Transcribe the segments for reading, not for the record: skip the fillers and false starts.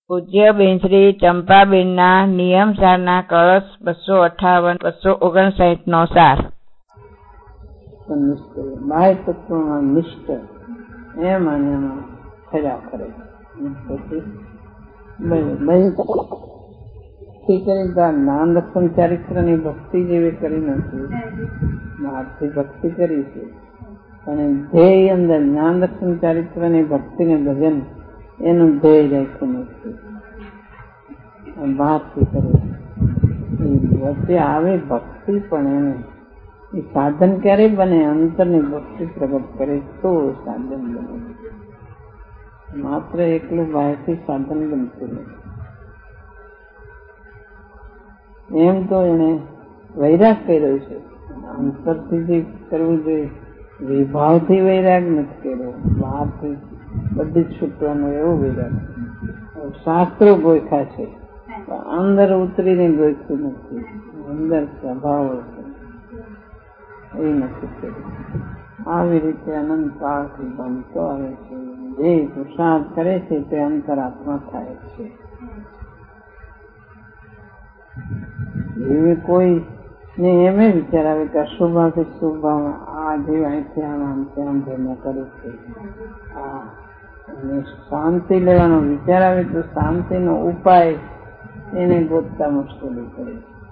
પૂજ્ય બેન શ્રી ચંપાબેનના નિયમ સારના કળશ 258-259 નો સાર. બાહ્ય તત્વમાં નિષ્ઠ એમ અને એમાં ફર્યા કરે. પછી જ્ઞાન દર્શન ચારિત્ર ની ભક્તિ જેવી કરી નથી, બહારથી ભક્તિ કરી છે પણ ધ્યેય અંદર જ્ઞાન દર્શન ચારિત્ર ની ભક્તિ ને ભજન એનું ધ્યેય રાખ્યું નથી, બહારથી કરે. વચ્ચે આવે ભક્તિ પણ એને એ સાધન ક્યારે બને? અંતરની ભક્તિ પ્રગટ કરે તો સાધન બને. માત્ર એકલું બહારથી સાધન બનતું નથી. એમ તો એને વૈરાગ કર્યો છે, અંતરથી જે કરવું જોઈએ, વિભાવથી વૈરાગ નથી કર્યો, બહારથી બધી જ છૂટવાનો એવો વૈરાગ. શાસ્ત્રો ગોખ્યા છે, અંદર ઉતરીને ગોખ્યું નથી, અંદર સ્વભાવ એ નથી કર્યું. આવી રીતે અનંત કાળથી બનતો આવે છે. જે પુરુષાર્થ કરે છે તે અંતરાત્મા થાય છે. એવી કોઈ ને એમ વિચાર આવે કે અશુભાથી શુભ આ જે અહીંથી આમ તેમ ભેગા કરે છે, શાંતિ લેવાનો વિચાર આવે તો શાંતિનો ઉપાય એને ગોતતા મુશ્કેલી પડે.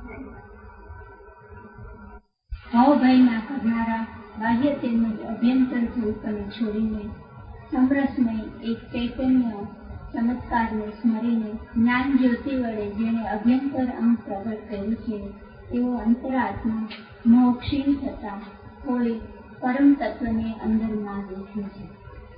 ભાવભાઈના કરનારા બાહ્ય તેમજ અભ્યંતર સ્વરૂપને છોડીને સમરસમય એક ચૈતન્ય ચમત્કારને સ્મરીને જ્ઞાન જ્યોતિ વડે જેને અભ્યંતર અંગ પ્રગટ કર્યું છે તેઓ અંતરાત્મા મોક્ષીન થતા કોઈ પરમ તત્વને અંદર ના દેખ્યું છે.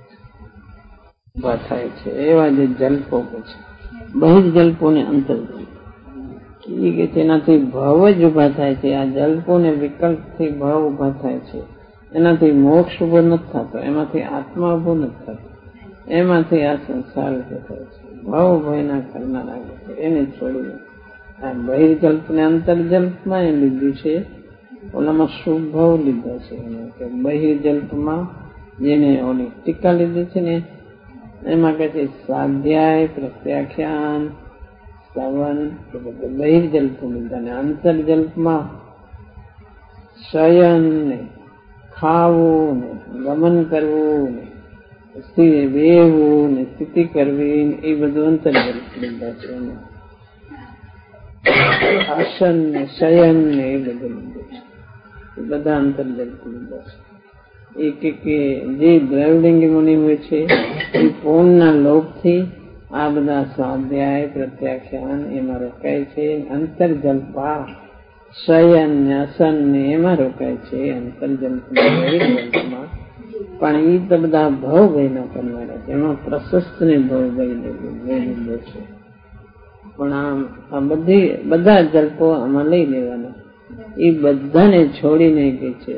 ઉભા થાય છે એવા જે જલ્પો છે, બહિર્જલ્પોને અંતર્જલ્પ કે તેનાથી ભાવ જ ઉભા થાય છે. આ જલ્પોને વિકલ્પથી ભાવ ઉભા થાય છે, એનાથી મોક્ષ ઉભો નથી થતો, એમાંથી આત્મા ઉભો નથી થતો, એમાંથી આ સંસાર ઉભો થાય છે. ભાવ ભયના કરનારા એને છોડીને આ બહિર્જલ્પ ને અંતર્જલ્પમાં એ લીધું છે. ઓલામાં શુભ ભાવ લીધા છે. બહિર્જલ્પમાં જેને ઓલી ટીકા લીધી છે ને એમાં કહે છે સ્વાધ્યાય, પ્રત્યાખ્યાન, શ્રવણ, બહિર્જલ્પ લીધા ને અંતર્જલ્પમાં શયન ને ખાવું ને ગમન કરવું ને બેહવું ને સ્થિતિ કરવી એ બધું અંતર્જલ્પ લીધા છે. આસન ને શયન ને એ બધું લીધું છે, એ બધા અંતર્જલ્પ લીધા છે. કે જે દ્રવલિંગી મુનિ હોય છે એ પૂર્ણના લોભથી આ બધા સ્વાધ્યાય, પ્રત્યાખ્યાન એમાં રોકાય છે. અંતર્જલ્પા શયન ને અસન ને એમાં રોકાય છે અંતર્જલ્પમાં. પણ એ તો બધા ભાવ ભયના કરનારા છે, એમાં પ્રશસ્ત ને ભાવ ભય લીધો છે. પણ આ બધા જલ્પો આમાં લઈ લેવાના, એ બધાને છોડીને કે છે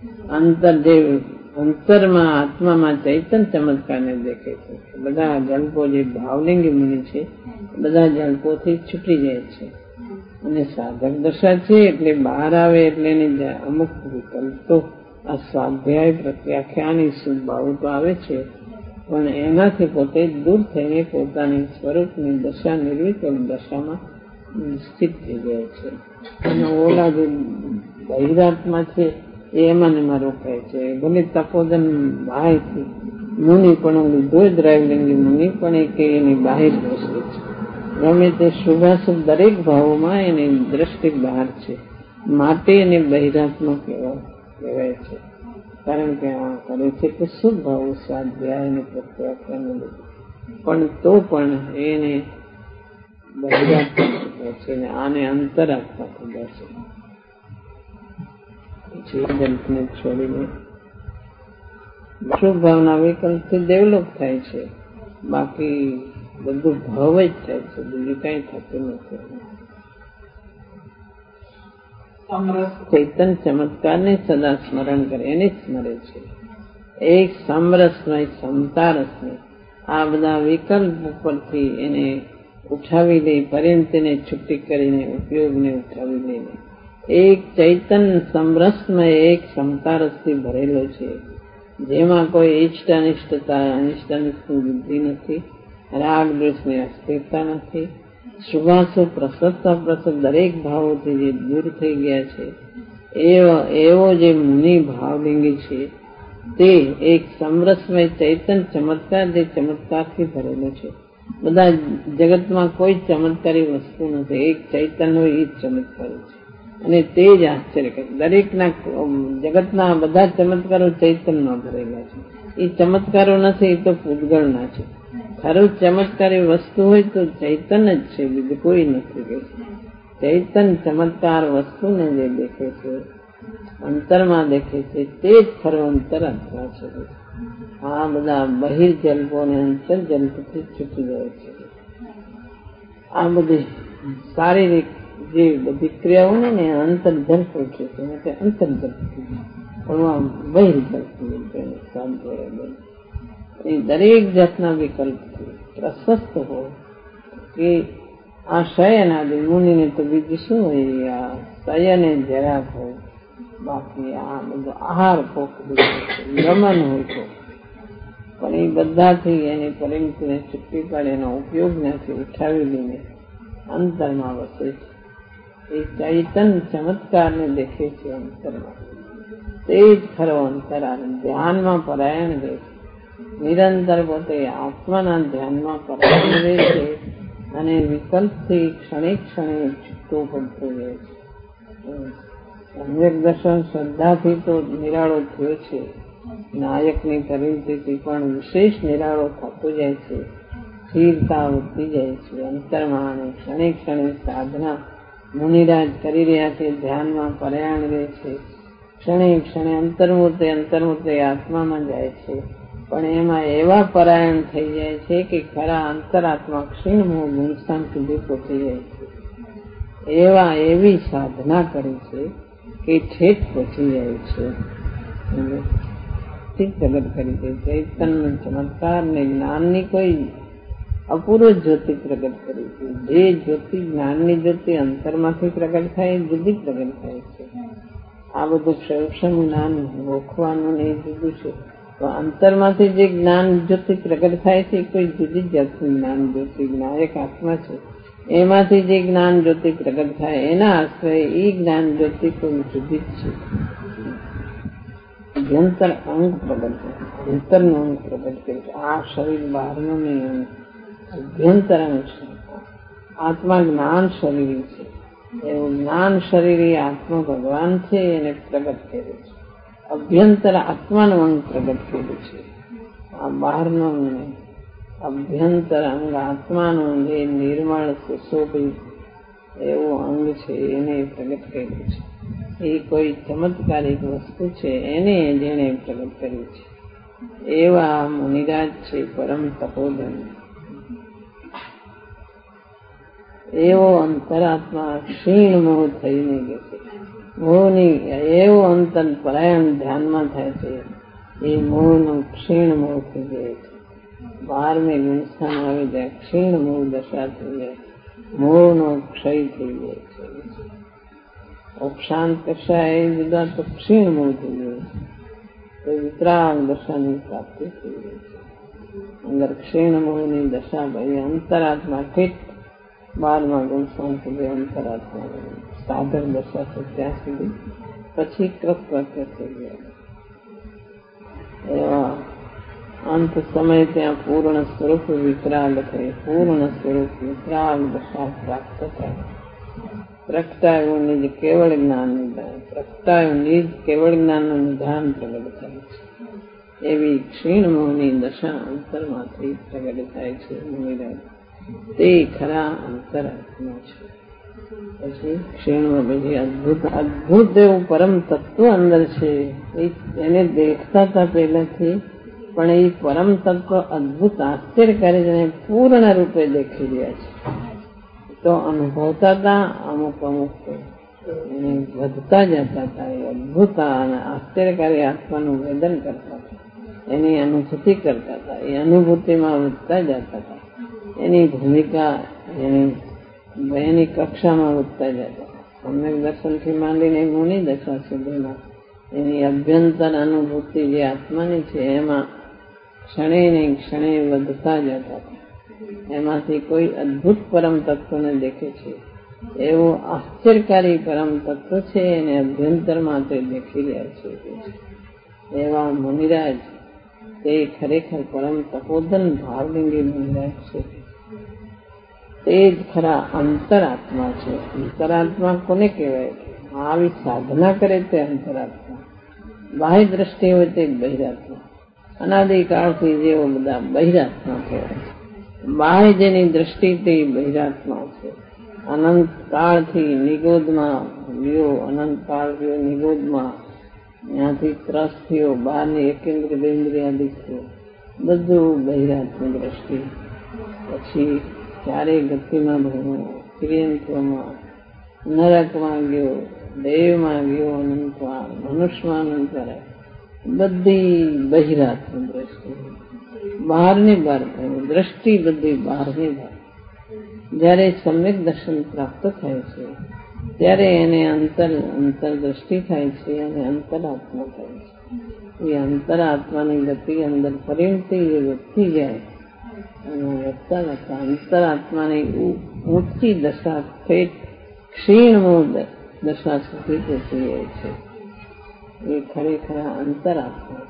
અંતરમાં આત્મામાં ચૈતન્ય ચમત્કારને દેખે છે. બધા જલ્પો જે ભાવલિંગી મુનિ છે બધા જલ્પોથી છૂટી જાય છે અને સાધક દશા છે એટલે બહાર આવે એટલે એની અમુક વિકલ્પ તો આ સ્વાધ્યાય, પ્રત્યાખ્યાન ભાવ તો આવે છે પણ એનાથી પોતે દૂર થઈને પોતાની સ્વરૂપની દશા, નિર્વિકલ્પ દશામાં સ્થિત થઈ જાય છે. અને ઓલા જે બહિરાત્મા છે એમાં રોકાય છે. ભલે તપોદન બાહ્યથી મુનિ પણ લીધો જ દ્રવલિંગી મુનિ પણ કે એની બાહિર દ્રષ્ટિ છે. ગમે તે શુભાશુભ દરેક ભાવોમાં એની દ્રષ્ટિ બહાર છે, માટે એને બહિરાત્મા કહેવાય છે. કારણ કે આ કરે છે કે શુભ ભાવ સ્વાધ્યાય અને પ્રત્યાખ્યાન લીધું પણ તો પણ એને બહિરાત્મા કહે છે અને આને અંતરાત્મા કહે છે. જલ્પને છોડીને શુભ ભાવના વિકલ્પથી ડેવલપ થાય છે, બાકી બધું ભાવ જ થાય છે, બીજું કઈ થતું નથી. ચૈતન્ય ચમત્કારને સદા સ્મરણ કરે, એને સ્મરે છે. એક સમરસમય, સમતારસમય આ બધા વિકલ્પ ઉપરથી એને ઉઠાવી લે, પર્યંતને છુટ્ટી કરીને ઉપયોગને ઉઠાવી લઈને એક ચૈતન્ય સમરસમય, એક સમતારસથી ભરેલો છે, જેમાં કોઈ ઇષ્ટ અનિષ્ટતા, અનિષ્ટ અનિષ્ટની બુદ્ધિ નથી રાગ દ્વેષની અસ્થિરતા નથી, શુભાશુભ પ્રસન્નતા પ્રસન્ન દરેક ભાવોથી જે દૂર થઈ ગયા છે એવો જે મુનિ ભાવલિંગી છે તે એક સમરસમય ચૈતન્ય ચમત્કાર, જે ચમત્કારથી ભરેલો છે. બધા જગતમાં કોઈ ચમત્કારી વસ્તુ નથી, એક ચૈતન્ય હોય એ જ ચમત્કારી છે અને તે જ આશ્ચર્ય કરે. દરેકના જગતના બધા ચમત્કારો ચૈતન્યમાં ભરેલા છે. એ ચમત્કારો નથી, એ તો પૂતગળના છે. ખરું ચમત્કારી વસ્તુ હોય તો ચૈતન્ય જ છે, બીજું કોઈ નથી. ચૈતન્ય ચમત્કાર વસ્તુને જે દેખે છે, અંતરમાં દેખે છે, તે જ ખરો અંતરાત્મા છે. આ બધા બહિર્જલ્પો અને અંતર્જલ્પથી છૂટી જાય છે. આ બધી શારીરિક જે બધી ક્રિયાઓ ને અંતર્જલ્પ છે, અંતર્જલ્પ પણ બહિર્જલ્પ દરેક જાતના વિકલ્પથી પ્રશસ્ત હોય કે આ શયનાદિ મુનિને તો બીજું શું હોય, આ શયને જરાક હોય, બાકી આ બધો આહાર કોક ગમન હોય તો પણ એ બધાથી એની પરિમિતિને છૂટી પાડે, એનો ઉપયોગ નથી ઉઠાવી લઈને અંતરમાં વસે છે. એ ચૈતન્ય ચમત્કારને દેખે છે અંતરમાં, તે જ ખરો અંતરાર ધ્યાનમાં પરાયણ રહે છે. નિરંતર પોતે આત્માના ધ્યાનમાં પરાયણ રહે છે અને વિકલ્પથી ક્ષણે ક્ષણે છૂટો પડતો રહે છે. સમ્યક દર્શન શ્રદ્ધાથી તો નિરાળો થયો છે, નાયકની પરિમિતિથી પણ વિશેષ નિરાળો થતો જાય છે. સ્થિરતા વધતી જાય છે અંતરમાં અને ક્ષણે ક્ષણે સાધના મુનિરાજ કરી રહ્યા છે, ધ્યાનમાં પરાયણ રહે છે. ક્ષણે ક્ષણે અંતર્મૂર્તે આત્મામાં જાય છે, પણ એમાં એવા પરાયણ થઈ જાય છે કે ખરા અંતરાત્મા ક્ષીણમોહ ગુણસ્થાન સુધી પહોંચી જાય છે. એવી સાધના કરી છે કે ઠેઠ પહોંચી જાય છે. પ્રગટ કરી છે ચૈતન્ય ચમત્કાર ને જ્ઞાનની કોઈ અપૂર્વ જ્યોતિ પ્રગટ કરી છે. જે જ્યોતિ જ્ઞાનની જ્યોતિ અંતરમાંથી પ્રગટ થાય એ જુદી પ્રગટ થાય છે. આ બધું સૂક્ષ્મ જ્ઞાન ગોખવાનું ને એ જુદું છે, તો અંતરમાંથી જે જ્ઞાન જ્યોતિ પ્રગટ થાય છે એ કોઈ જુદી જાતની જ્ઞાન જ્યોતિ નાયક આત્મા છે. એમાંથી જે જ્ઞાન જ્યોતિ પ્રગટ થાય એના આશ્રય એ જ્ઞાન જ્યોતિ કોઈ જુદી જ છે. અભ્યંતર અંગ પ્રગટ છે, અંતરનું અંગ પ્રગટ કરે છે. આ શરીર બહારનું નહીં, અંગ અભ્યંતર અંગ છે. આત્મા જ્ઞાન શરીર છે, એવું જ્ઞાન શરીર આત્મા ભગવાન છે એને પ્રગટ કર્યું છે. અભ્યંતર આત્માનું અંગ પ્રગટ કર્યું છે, આ બહારનું અંગ નહીં. અભ્યંતર અંગ આત્માનું જે નિર્મળ સુશોભિત એવું અંગ છે એને પ્રગટ કર્યું છે. એ કોઈ ચમત્કારિક વસ્તુ છે એને જેને પ્રગટ કર્યું છે. એવા મુનિરાજ છે પરમ તપોધન. એવો અંતરાત્મા ક્ષીણ મોહ થઈને ગયો છે. મોહની એવો અંતર પરાયણ ધ્યાનમાં થાય છે, એ મોહનો ક્ષીણ મોહ થઈ જાય છે. 12મે ગુણસ્થાન આવી જાય, ક્ષીણ મોહ દશા થઈ જાય, મોહનો ક્ષય થઈ જાય છે. ઉપશાંત કક્ષા એ જુદા તો ક્ષીણ મોહ થઈ જાય છે, તો વિતરાગ દશાની પ્રાપ્તિ થઈ જાય છે. અંદર ક્ષીણ મોહની દશા ભાઈ અંતરાત્મા ઠીક 12મા ગુણસ્થાન સુધી અંતરાત્મા સાધક દશા છે ત્યાં સુધી, પછી કૃત થઈ ગયા. એવા અંત સમય ત્યાં પૂર્ણ સ્વરૂપ વિતરાગ થઈ, પૂર્ણ સ્વરૂપ વિતરાગ દશા પ્રાપ્ત થાય. પ્રગટાયું નિજ કેવળ જ્ઞાન નિધાન, પ્રગટાયું નિજ કેવળ જ્ઞાનનું નિધાન પ્રગટ થાય છે. એવી ક્ષીણ મોહની દશા અંતરમાંથી પ્રગટ થાય છે. મુનિરાજ તે ખરા અંતરાત્મા છે. પછી ક્ષીણમાં પછી અદભુત એવું પરમ તત્વ અંદર છે. એને દેખતા હતા પહેલાથી, પણ એ પરમ તત્વ અદભુત આશ્ચર્યકારી જેને પૂર્ણ રૂપે દેખી રહ્યા છે. તો અનુભવતા હતા અમુક એને વધતા જતા હતા. એ અદભુત અને આશ્ચર્યકારી આત્માનું વેદન કરતા હતા, એની અનુભૂતિ કરતા હતા, એ અનુભૂતિમાં વધતા જતા હતા. એની ભૂમિકા એની કક્ષામાં વધતા જતા. સમ્યક દર્શનથી માંડીને મુનિ દશા સુધીમાં એની અભ્યંતર અનુભૂતિ જે આત્માની છે એમાં ક્ષણે ને ક્ષણે વધતા જતા હતા. એમાંથી કોઈ અદ્ભુત પરમ તત્વને દેખે છે. એવું આશ્ચર્યકારી પરમ તત્વ છે એને અભ્યંતરમાં તે દેખી રહ્યા છે. એવા મુનિરાજ તે ખરેખર પરમ તપોધન ભાવલિંગી મુનિરાજ છે. તે જ ખરા અંતરાત્મા છે. અંતરાત્મા કોને કહેવાય? આવી સાધના કરે તે અંતરાત્મા. બાહ્ય દ્રષ્ટિ હોય તે બહિરાત્મા. અનાદિકાળથી જેઓ બધા બહિરાત્મા કહેવાય છે. બાહ્ય જેની દ્રષ્ટિ તે બહિરાત્મા છે. અનંત કાળથી નિગોદમાં ગયો, અનંત કાળ ગયો નિગોદમાં, ત્યાંથી ત્રસ થયો, બહારની એકેન્દ્રિયાદિક થયો, બધું બહિરાત્મક દ્રષ્ટિ. પછી ચારેય ગતિમાં ભણ્યો, ત્રિયંત્રમાં, નરકમાં ગયો, દેવમાં ગયો, અનંતમાં, મનુષ્યમાં અનંતર, બધી બહિરાત્મક દ્રષ્ટિ. બહારની બહાર દ્રષ્ટિ બધી બહારની બહાર. જયારે સમ્યક દર્શન પ્રાપ્ત થાય છે ત્યારે એને અંતરદ્રષ્ટિ થાય છે અને અંતરાત્મા થાય છે. એ અંતરાત્માની ગતિ અંદર પરિણતિ એ વધતી જાય અને વધતા વધતા અંતરાત્માની ઊંચી દશા ઠેઠ ક્ષીણ દશા સુધી પહોંચી જાય છે. એ ખરેખર અંતરાત્મા.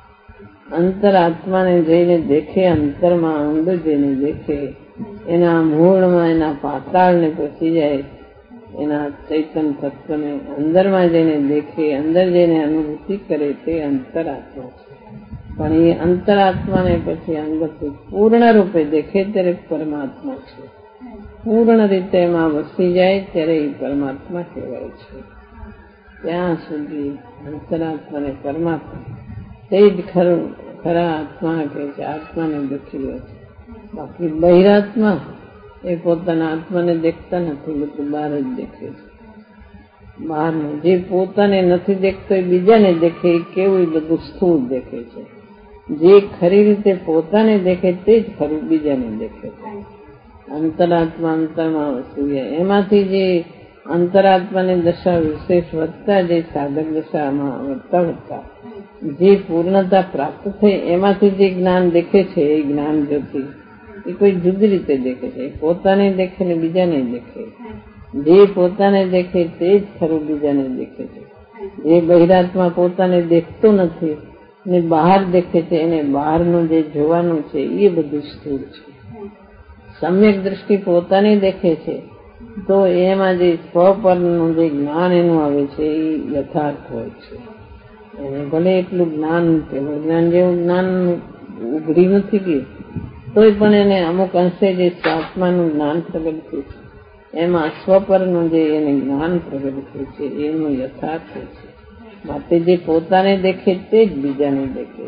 અંતરાત્માને જઈને દેખે, અંતરમાં અંદર જઈને દેખે, એના મૂળમાં એના પાતાળને પહોંચી જાય, એના ચૈતન્ય તત્વને અંદરમાં જઈને દેખે, અંદર જઈને અનુભૂતિ કરે તે અંતરાત્મા છે. પણ એ અંતરાત્માને પછી અંદરથી પૂર્ણ રૂપે દેખે ત્યારે પરમાત્મા છે. પૂર્ણ રીતે એમાં વસી જાય ત્યારે એ પરમાત્મા કહેવાય છે. ત્યાં સુધી અંતરાત્માને પરમાત્મા તે જ ખરા આત્મા કહે છે. આત્માને દેખી રહ્યો છે. બાકી બહિરાત્મા એ પોતાના આત્માને દેખતા નથી, બધું બહાર જ દેખે છે. બહારનું જે પોતાને નથી દેખતો એ બીજાને દેખે, એ કેવું બધું સ્થૂળ દેખે છે. જે ખરી રીતે પોતાને દેખે તે જ ખરું બીજાને દેખે છે. અંતરાત્મા અંતરમાં વસી જાય. એમાંથી જે અંતરાત્માની દશા વિશેષ વધતા જે સાધક દશામાં વધતા જે પૂર્ણતા પ્રાપ્ત થઈ એમાંથી જે જ્ઞાન દેખે છે એ જ્ઞાન જ્યોતિ એ કોઈ જુદી રીતે દેખે છે. પોતાને દેખે ને બીજાને દેખે. જે પોતાને દેખે તે જ ખરું બીજાને દેખે છે. જે બહિરાત્મા પોતાને દેખતો નથી ને બહાર દેખે છે એને બહારનું જે જોવાનું છે એ બધું સ્થૂળ છે. સમ્યક દ્રષ્ટિ પોતાને દેખે છે તો એમાં જે સ્વપરનું જે જ્ઞાન એનું આવે છે એ યથાર્થ હોય છે. એને ભલે એટલું જ્ઞાન જ્ઞાન જેવું જ્ઞાન ઉઘડી નથી ગયું તોય પણ એને અમુક અંશે જે આત્માનું જ્ઞાન પ્રગટ થયું છે એમાં સ્વપરનું જે એને જ્ઞાન પ્રગટ થયું છે એનું યથાર્થ છે. માટે જે પોતાને દેખે તે જ બીજાને દેખે.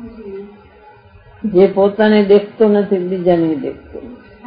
જે પોતાને દેખતો નથી બીજાને દેખતો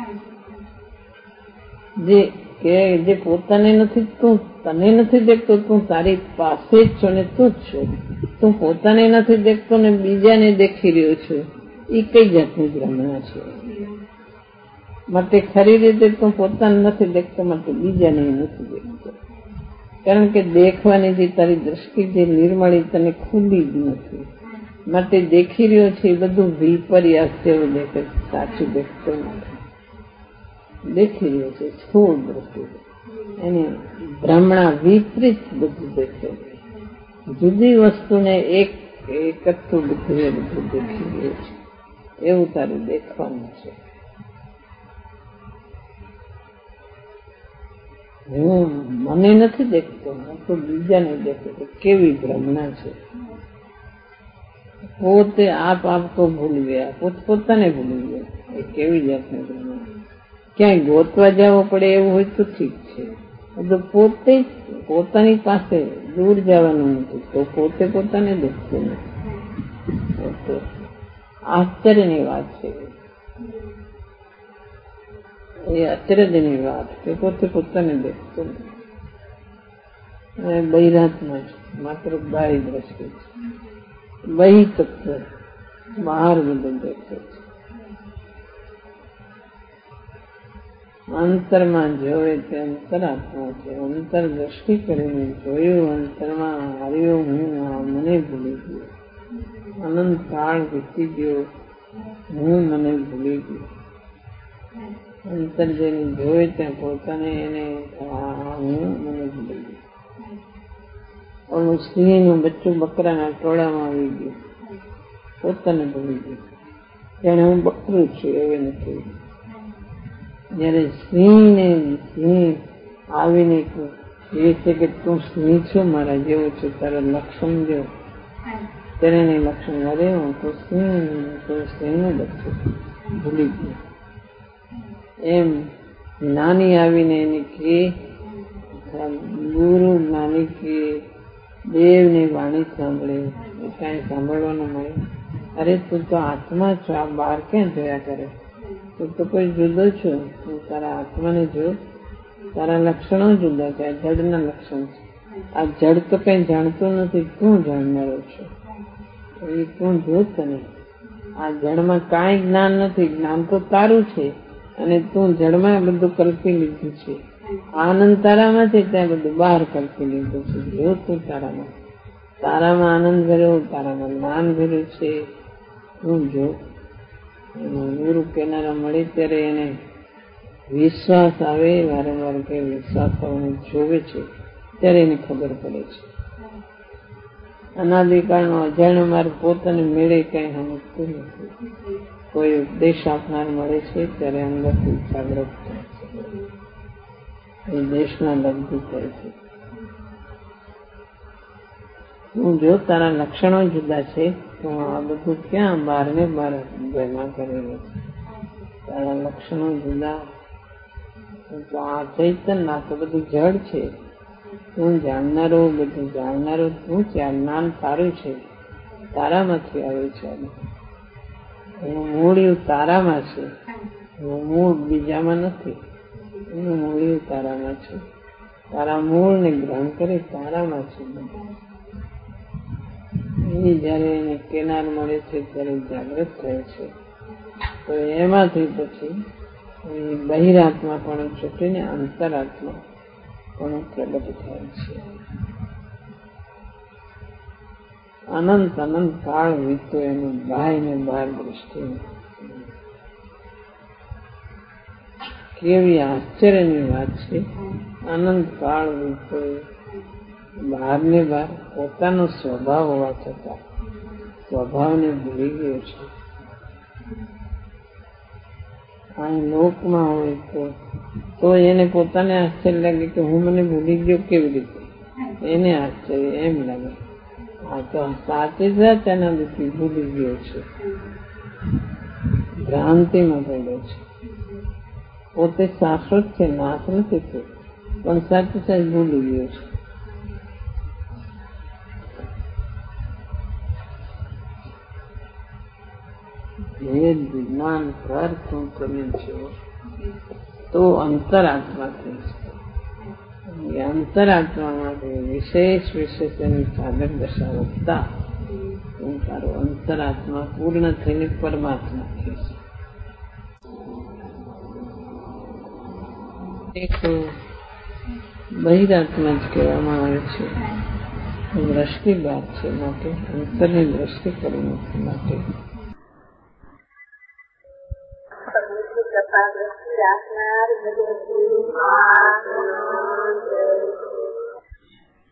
નથી. જે પોતાને નથી, તું તને નથી દેખતો, તું તારી પાસે જ છો ને તું જ છો. તું પોતાને નથી દેખતો ને બીજાને દેખી રહ્યો છો, એ કઈ જાતની ભ્રમણા છે? માટે ખરી રીતે તું પોતાને નથી દેખતો, માટે બીજાને નથી દેખતો. કારણ કે દેખવાની જે તારી દ્રષ્ટિ જે નિર્મળી તને ખુલ્લી જ નથી. માટે દેખી રહ્યો છે એ બધું વિપર્યાસ જેવું દેખે, સાચું દેખતો નથી. દેખી રહ્યો છે સ્થૂળ દ્રષ્ટિ, એની ભ્રમણા વિપરીત બધું દેખે. જુદી વસ્તુને એકત્વ બુદ્ધિએ બધું દેખી રહ્યું છે. એવું તારું દેખવાનું છે. હું મને નથી દેખતો, હું તો બીજાને દેખું. કેવી ભ્રમણા છે! પોતે આપ તો ભૂલી ગયા, પોતાને ભૂલી ગયા. એ કેવી જાતની ભ્રમણા! ક્યાંય ગોતવા જવો પડે એવું હોય તો ઠીક છે. પોતે પોતાની પાસે દૂર જવાનું નથી તો પોતે પોતાને દેખતો નથી. આશ્ચર્યની વાત છે. એ આશ્ચર્યની વાત કે પોતે પોતાને દેખતો નથી. બહિરાત્મા છે, માત્ર બાહ્ય દ્રષ્ટિ છે. બહિ તત્વ બહાર બધું દેખે છે. અંતરમાં જોવે તે અંતરાત્મા છે. અંતર દ્રષ્ટિ કરીને જોયું, અંતરમાં હાર્યો હું મને ભૂલી ગયો. અનંત કાળ વીતી ગયો, હું મને ભૂલી ગયો. અંતર જેને જોવે ત્યાં પોતાને એને હું મને ભૂલી ગયું. ઓલું સિંહનું બચ્ચું બકરાના ટોળામાં આવી ગયું, પોતાને ભૂલી ગયું. જાણે હું બકરું છું એવું નથી. જયારે સિંહ આવીને એ છે કે તું સિંહ છું, મારા જેવું છું, તારા લક્ષણ જો, ત્યારે એને લક્ષણ અરે હું તો સિંહનું બચ્ચું ભૂલી ગયું. એમ નાની આવીને એને કે ગુરુ નાની કે દેવની વાણી સાંભળે, કાંઈ સાંભળવાનું મળે. અરે તું તો આત્મા છો, આ બહાર ક્યાં જોયા કરે? તું તો કોઈ જુદો છો, તું તારા આત્માને જો. તારા લક્ષણો જુદા છે, આ જડના લક્ષણ છે. આ જડ તો કઈ જાણતું નથી, તું જાણનારો છો. એ તું જો તને આ જડમાં કાંઈ જ્ઞાન નથી, જ્ઞાન તો તારું છે અને તું જડમાં બધું કલ્પી લીધું છે. આનંદ તારામાં છે, ત્યાં બધું બહાર કલ્પી લીધું છે. જો તું તારામાં આનંદ ભર્યો, તારામાં જ્ઞાન ભર્યું છે, તું જો. ગુરુ કેનારા મળે ત્યારે એને વિશ્વાસ આવે, વારંવાર કે વિશ્વાસ આવને જોવે છે ત્યારે એને ખબર પડે છે. અનાદિકાળનો અજાણ્યો માર્ગ પોતાને મેળે કઈ સમજતું નથી. કોઈ ઉપદેશ આપનાર મળે છે ત્યારે અંદરથી જાગૃત થાય છે, એ દેશના લબ્ધિ થાય છે. તું જો તારા લક્ષણો જુદા છે તો આ બધું ક્યાં બહાર ને બહાર ભેગા કરેલું છે. તારા લક્ષણો જુદા તો આ ચૈતન્ય ના તો બધું જડ છે. તું જાણનારો, બધું જાણનારો તું છે. આ જ્ઞાન તારું છે, તારામાંથી આવે છે. એનું મૂળિયું તારામાં છે, એનું મૂળ બીજામાં નથી. એનું મૂળિયું તારામાં છે. તારા મૂળને ગ્રહણ કરે તારામાં છે. એ જયારે એને કેનાર મળે છે ત્યારે જાગૃત થાય છે. તો એમાંથી પછી બહિરાત્મા પણ છૂટીને અંતરાત્મા પણ પ્રગટ થાય છે. અનંત કાળ વીતો એનું બાય ને બહાર દ્રષ્ટિ. કેવી આશ્ચર્યની વાત છે. અનંત કાળ વીતો બહાર ને બહાર પોતાનો સ્વભાવ હોવા છતાં સ્વભાવને ભૂલી ગયો છે. અહીં લોકમાં હોય તો એને પોતાને આશ્ચર્ય લાગે કે હું મને ભૂલી ગયો કેવી રીતે, એને આશ્ચર્ય એમ લાગે. આ તો સાચી સાચ એના લીધે ભૂલી ગયો છે, ભ્રાંતિમાં પડ્યો છે. પોતે શાશ્વત છે, નાશ નથી થયો, પણ સાચી સાચ ભૂલી ગયો છે. ભેદ વિજ્ઞાન પર તું તમે છો તો અંતરાત્મા થઈ શકે. અંતરાત્મામાંથી વિશેષ એની સાધક દશા વધતા તું તારો અંતરાત્મા પૂર્ણ થઈને પરમાત્મા થઈ શકે. એક બહિરાત્મા જ કહેવામાં આવે છે. દ્રષ્ટિ બાદ છે, માટે અંતરની દ્રષ્ટિ કરી નથી. માટે રાખનાર